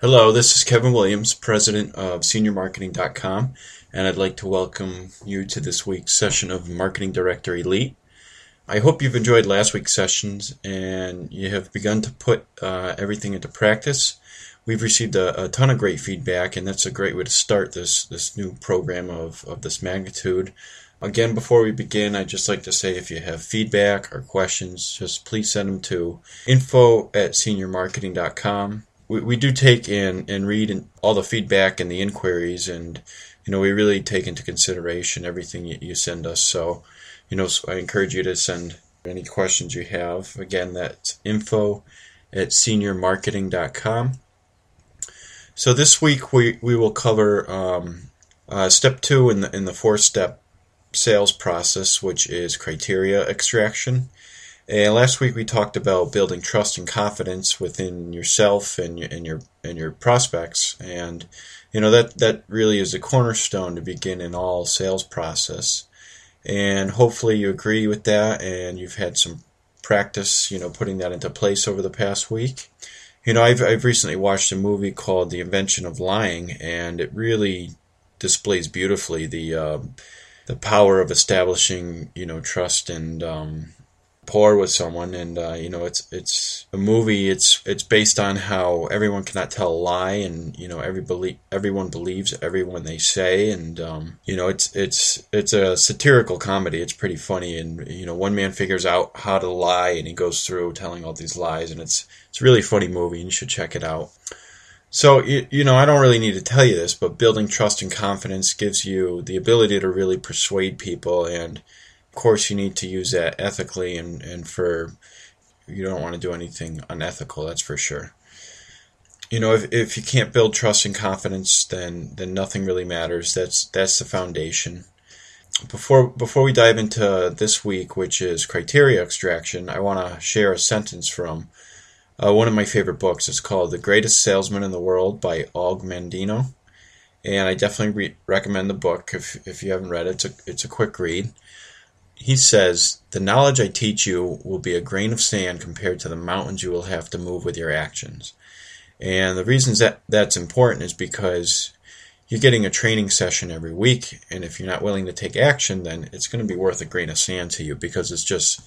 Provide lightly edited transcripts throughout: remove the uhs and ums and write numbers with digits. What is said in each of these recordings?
Hello, this is Kevin Williams, president of SeniorMarketing.com, and I'd like to welcome you to this week's session of Marketing Director Elite. I hope you've enjoyed last week's sessions and you have begun to put everything into practice. We've received a ton of great feedback, and that's a great way to start this new program of this magnitude. Again, before we begin, I'd just like to say if you have feedback or questions, just please send them to info@seniormarketing.com. We do take and read all the feedback and the inquiries, and we really take into consideration everything you send us. So I encourage you to send any questions you have. Again, that's info@seniormarketing.com. So this week we will cover step 2 in the 4-step sales process, which is criteria extraction. And last week we talked about building trust and confidence within yourself and your prospects, and that really is a cornerstone to begin in all sales process. And hopefully you agree with that, and you've had some practice, putting that into place over the past week. I've recently watched a movie called The Invention of Lying, and it really displays beautifully the power of establishing trust and rapport with someone. And it's a movie. It's based on how everyone cannot tell a lie, and everyone believes everyone they say, and it's a satirical comedy. It's pretty funny, and one man figures out how to lie, and he goes through telling all these lies, and it's a really funny movie, and you should check it out. So I don't really need to tell you this, but building trust and confidence gives you the ability to really persuade people, and of course, you need to use that ethically, and you don't want to do anything unethical, that's for sure. If you can't build trust and confidence, then nothing really matters. That's the foundation. Before we dive into this week, which is criteria extraction, I want to share a sentence from one of my favorite books. It's called The Greatest Salesman in the World by Og Mandino, and I definitely recommend the book if you haven't read it. It's a quick read. He says, "The knowledge I teach you will be a grain of sand compared to the mountains you will have to move with your actions." And the reasons that's important is because you're getting a training session every week, and if you're not willing to take action, then it's going to be worth a grain of sand to you, because it's just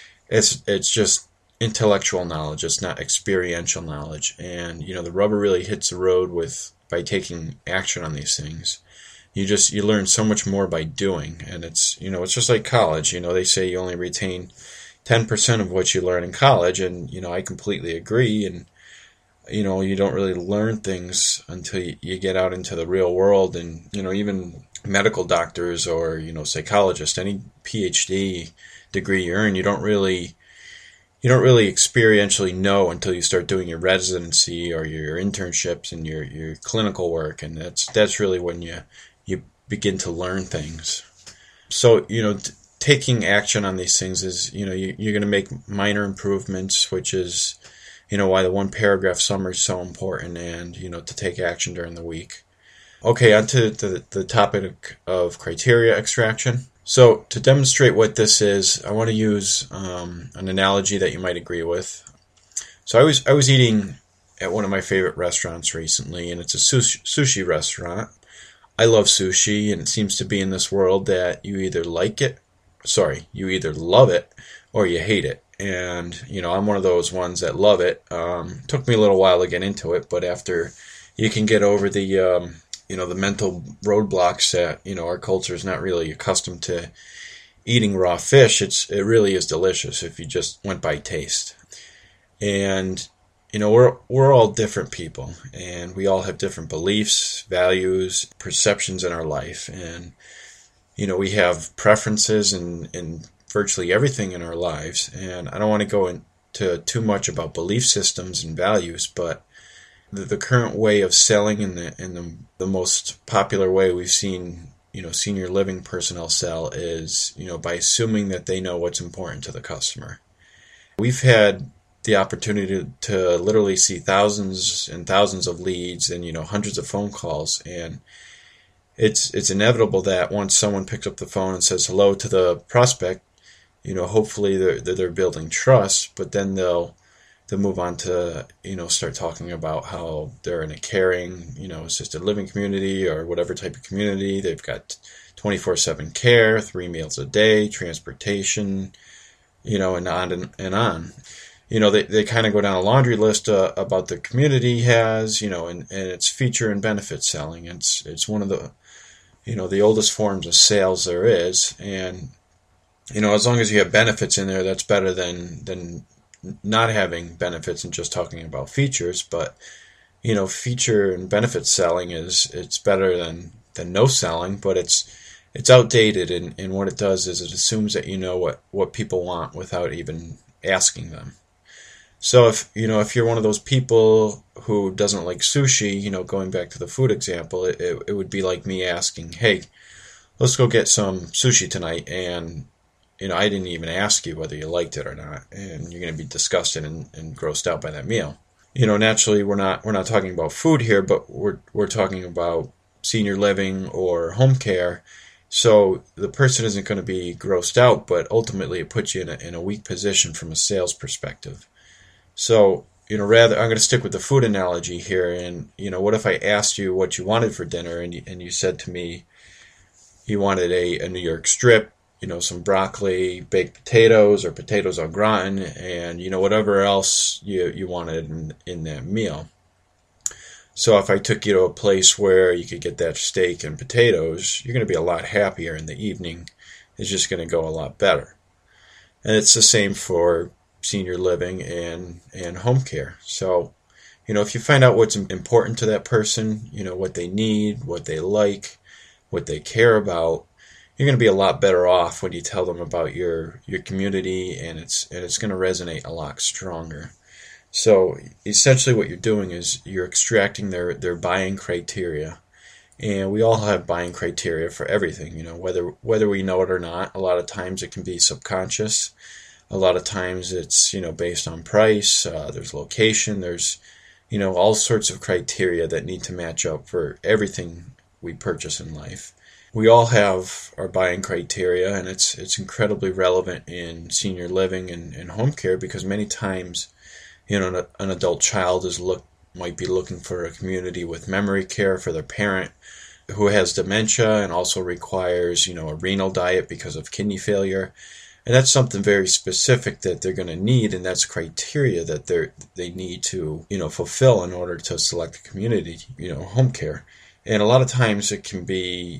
intellectual knowledge. It's not experiential knowledge. And the rubber really hits the road by taking action on these things. You learn so much more by doing, and it's just like college. They say you only retain 10% of what you learn in college, and I completely agree. And you don't really learn things until you get out into the real world. And even medical doctors or psychologists, any PhD degree you earn, you don't really experientially know until you start doing your residency or your internships and your clinical work, and that's really when you begin to learn things. So taking action on these things is you're going to make minor improvements, which is why the one paragraph summary is so important, and to take action during the week. Okay, on to the topic of criteria extraction. So to demonstrate what this is, I want to use an analogy that you might agree with. So I was eating at one of my favorite restaurants recently, and it's a sushi restaurant. I love sushi, and it seems to be in this world that you either love it or you hate it. And I'm one of those ones that love it. Took me a little while to get into it, but after you can get over the the mental roadblocks that our culture is not really accustomed to eating raw fish, it really is delicious if you just went by taste. And we're all different people, and we all have different beliefs, values, perceptions in our life, and we have preferences in virtually everything in our lives. And I don't want to go into too much about belief systems and values, but the current way of selling and the most popular way we've seen senior living personnel sell is by assuming that they know what's important to the customer. We've had the opportunity to literally see thousands and thousands of leads and hundreds of phone calls, and it's inevitable that once someone picks up the phone and says hello to the prospect, hopefully they're building trust, but then they'll they'll move on to, start talking about how they're in a caring, assisted living community or whatever type of community. They've got 24/7 care, 3 meals a day, transportation, and on and on. They kind of go down a laundry list about the community has, and its feature and benefit selling. It's one of the oldest forms of sales there is. And, as long as you have benefits in there, that's better than not having benefits and just talking about features. But, feature and benefit selling it's better than no selling, but it's outdated, and what it does is it assumes that you know what people want without even asking them. So if you're one of those people who doesn't like sushi, going back to the food example, it would be like me asking, hey, let's go get some sushi tonight, and I didn't even ask you whether you liked it or not, and you're going to be disgusted and grossed out by that meal. Naturally we're not talking about food here, but we're talking about senior living or home care. So the person isn't going to be grossed out, but ultimately it puts you in a weak position from a sales perspective. So, rather, I'm going to stick with the food analogy here. And, what if I asked you what you wanted for dinner and you said to me you wanted a New York strip, some broccoli, baked potatoes or potatoes au gratin, and, whatever else you wanted in that meal. So if I took you to a place where you could get that steak and potatoes, you're going to be a lot happier, and the evening is just going to go a lot better. And it's the same for senior living and home care. So, if you find out what's important to that person, what they need, what they like, what they care about, you're going to be a lot better off when you tell them about your community, and it's going to resonate a lot stronger. So essentially what you're doing is you're extracting their buying criteria. And we all have buying criteria for everything, whether we know it or not. A lot of times it can be subconscious. A lot of times it's, based on price, there's location, there's, all sorts of criteria that need to match up for everything we purchase in life. We all have our buying criteria, and it's incredibly relevant in senior living and home care, because many times, an adult child might be looking for a community with memory care for their parent who has dementia and also requires, a renal diet because of kidney failure. And that's something very specific that they're going to need, and that's criteria that they need to, fulfill in order to select a community, home care. And a lot of times it can be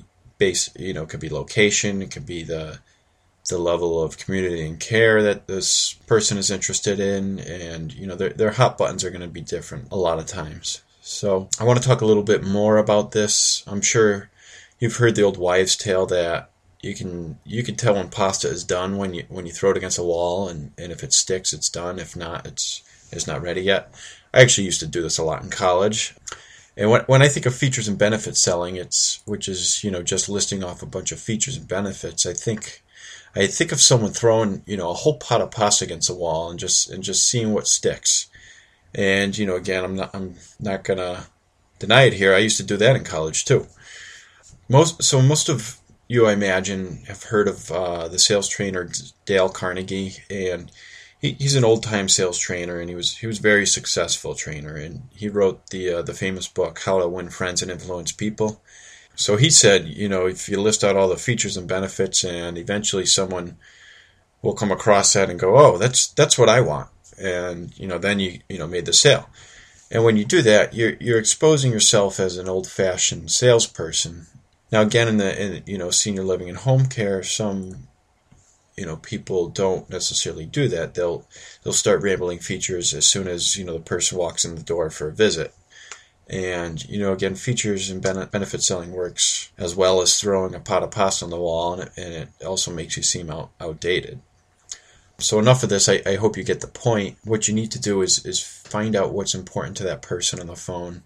it could be location, it could be the level of community and care that this person is interested in, and their hot buttons are going to be different a lot of times. So I want to talk a little bit more about this. I'm sure you've heard the old wives' tale that you can tell when pasta is done when you throw it against a wall, and if it sticks, it's done. If not, it's not ready yet. I actually used to do this a lot in college. And when I think of features and benefits selling, which is just listing off a bunch of features and benefits, I think of someone throwing a whole pot of pasta against the wall and just seeing what sticks. And again, I'm not gonna deny it here. I used to do that in college too. Most of you, I imagine, have heard of the sales trainer Dale Carnegie, and he's an old-time sales trainer, and he was a very successful trainer, and he wrote the famous book How to Win Friends and Influence People. So he said, if you list out all the features and benefits, and eventually someone will come across that and go, oh, that's what I want, and then you made the sale. And when you do that, you're exposing yourself as an old-fashioned salesperson. Now, again, in senior living and home care, some people don't necessarily do that. They'll start rambling features as soon as the person walks in the door for a visit. And again, features and benefit selling works as well as throwing a pot of pasta on the wall, and it also makes you seem outdated. So enough of this. I hope you get the point. What you need to do is find out what's important to that person on the phone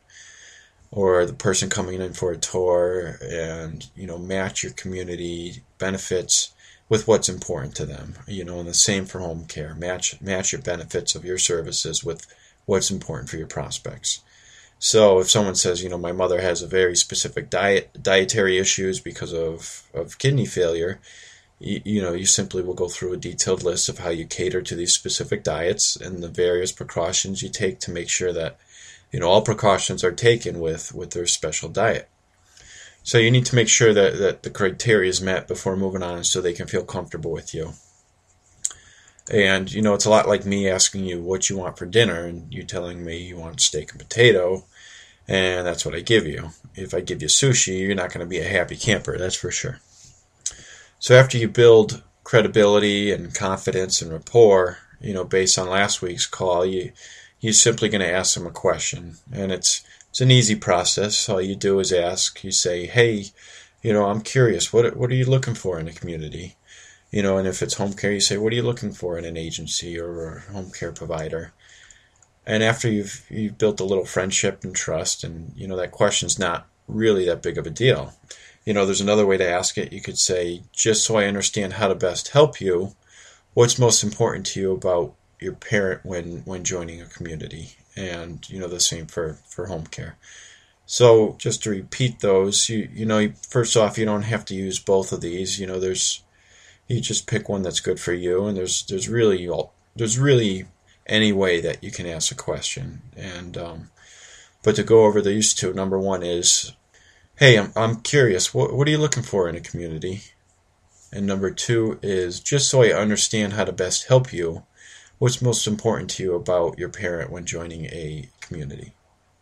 or the person coming in for a tour, and match your community benefits with what's important to them. And the same for home care. Match your benefits of your services with what's important for your prospects. So if someone says, my mother has a very specific dietary issues because of kidney failure, You simply will go through a detailed list of how you cater to these specific diets and the various precautions you take to make sure that all precautions are taken with their special diet. So you need to make sure that the criteria is met before moving on so they can feel comfortable with you. And, it's a lot like me asking you what you want for dinner and you telling me you want steak and potato, and that's what I give you. If I give you sushi, you're not going to be a happy camper, that's for sure. So after you build credibility and confidence and rapport, based on last week's call, you're simply going to ask them a question. And it's an easy process. All you do is ask. You say, hey, I'm curious. What are you looking for in a community? And if it's home care, you say, what are you looking for in an agency or a home care provider? And after you've built a little friendship and trust, and that question's not really that big of a deal. There's another way to ask it. You could say, just so I understand how to best help you, what's most important to you about your parent when joining a community? And the same for home care. So just to repeat those, first off, you don't have to use both of these. You just pick one that's good for you, and there's really any way that you can ask a question. And but to go over these two, number one is, hey, I'm curious, what are you looking for in a community? And number two is, just so I understand how to best help you, what's most important to you about your parent when joining a community?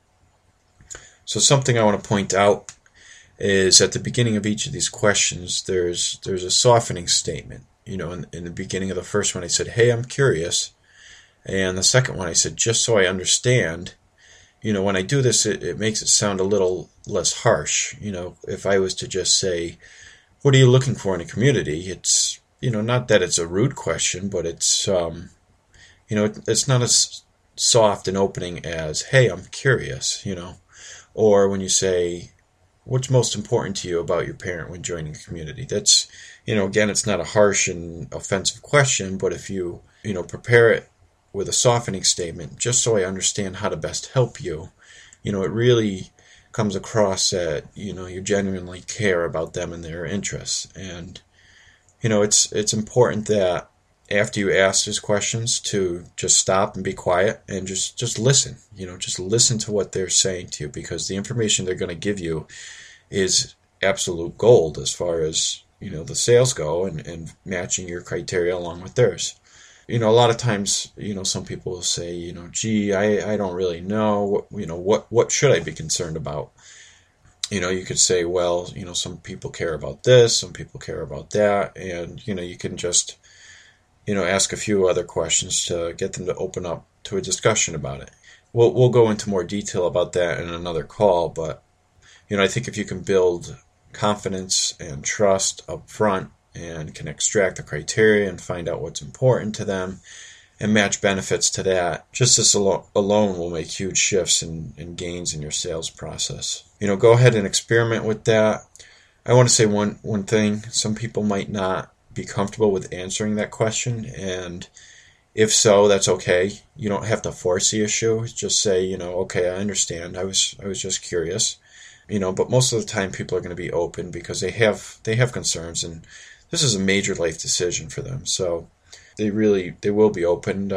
So something I want to point out is at the beginning of each of these questions, there's a softening statement. In the beginning of the first one, I said, hey, I'm curious. And the second one, I said, just so I understand. When I do this, it makes it sound a little less harsh. If I was to just say, what are you looking for in a community? It's, not that it's a rude question, but it's, it's not as soft and opening as, hey, I'm curious, Or when you say, what's most important to you about your parent when joining a community? That's, again, it's not a harsh and offensive question, but if you, prepare it with a softening statement, just so I understand how to best help you, it really comes across that, you genuinely care about them and their interests. And, it's important that after you ask these questions to just stop and be quiet and just listen, just listen to what they're saying to you, because the information they're going to give you is absolute gold as far as, the sales go and matching your criteria along with theirs. A lot of times, some people will say, gee, I don't really know, what should I be concerned about? You could say, well, some people care about this, some people care about that, and, you can just, ask a few other questions to get them to open up to a discussion about it. We'll go into more detail about that in another call, but, I think if you can build confidence and trust up front and can extract the criteria and find out what's important to them and match benefits to that, just this alone will make huge shifts and gains in your sales process. Go ahead and experiment with that. I want to say one thing. Some people might not be comfortable with answering that question, and if so, that's okay. You don't have to force the issue. Just say, okay, I understand. I was just curious. But most of the time people are going to be open because they have concerns, and this is a major life decision for them. So they will be open.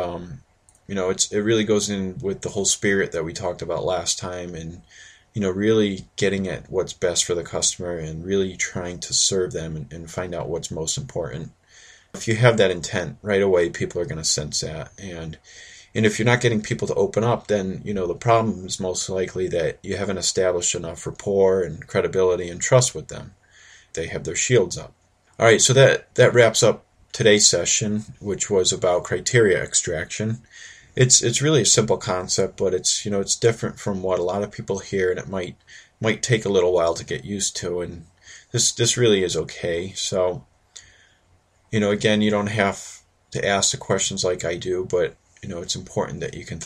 It really goes in with the whole spirit that we talked about last time, and really getting at what's best for the customer and really trying to serve them and find out what's most important. If you have that intent right away, people are going to sense that. And if you're not getting people to open up, then, the problem is most likely that you haven't established enough rapport and credibility and trust with them. They have their shields up. All right, so that wraps up today's session, which was about criteria extraction. It's really a simple concept, but it's different from what a lot of people hear, and it might take a little while to get used to, and this really is okay. So, again, you don't have to ask the questions like I do, but it's important that you can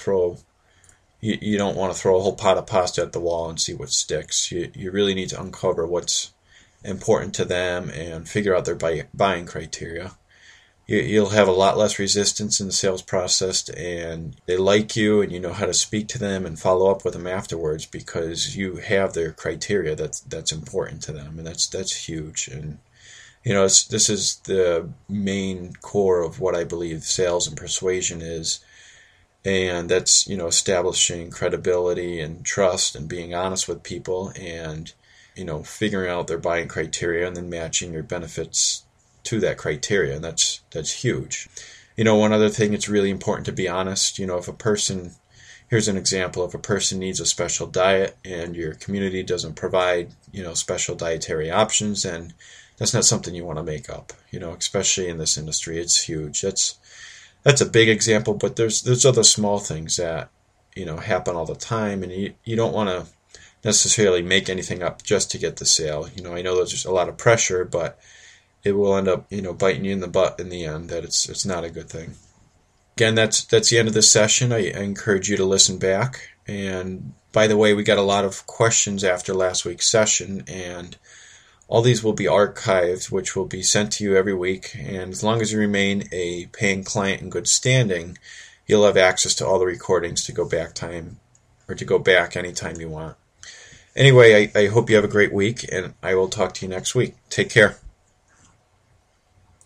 you don't want to throw a whole pot of pasta at the wall and see what sticks. You really need to uncover what's important to them and figure out their buying criteria. You'll have a lot less resistance in the sales process, and they like you, and you know how to speak to them and follow up with them afterwards because you have their criteria that's important to them, and that's huge. And This is the main core of what I believe sales and persuasion is. And that's, establishing credibility and trust and being honest with people and, figuring out their buying criteria and then matching your benefits to that criteria. And that's huge. One other thing, it's really important to be honest. If a person, here's an example, if a person needs a special diet and your community doesn't provide, special dietary options, then that's not something you want to make up, especially in this industry. It's huge. That's a big example, but there's other small things that, happen all the time, and you don't want to necessarily make anything up just to get the sale. I know there's just a lot of pressure, but it will end up, biting you in the butt in the end, that it's not a good thing. Again, that's the end of this session. I encourage you to listen back. And by the way, we got a lot of questions after last week's session, and all these will be archived, which will be sent to you every week. And as long as you remain a paying client in good standing, you'll have access to all the recordings to go back anytime you want. Anyway, I hope you have a great week, and I will talk to you next week. Take care.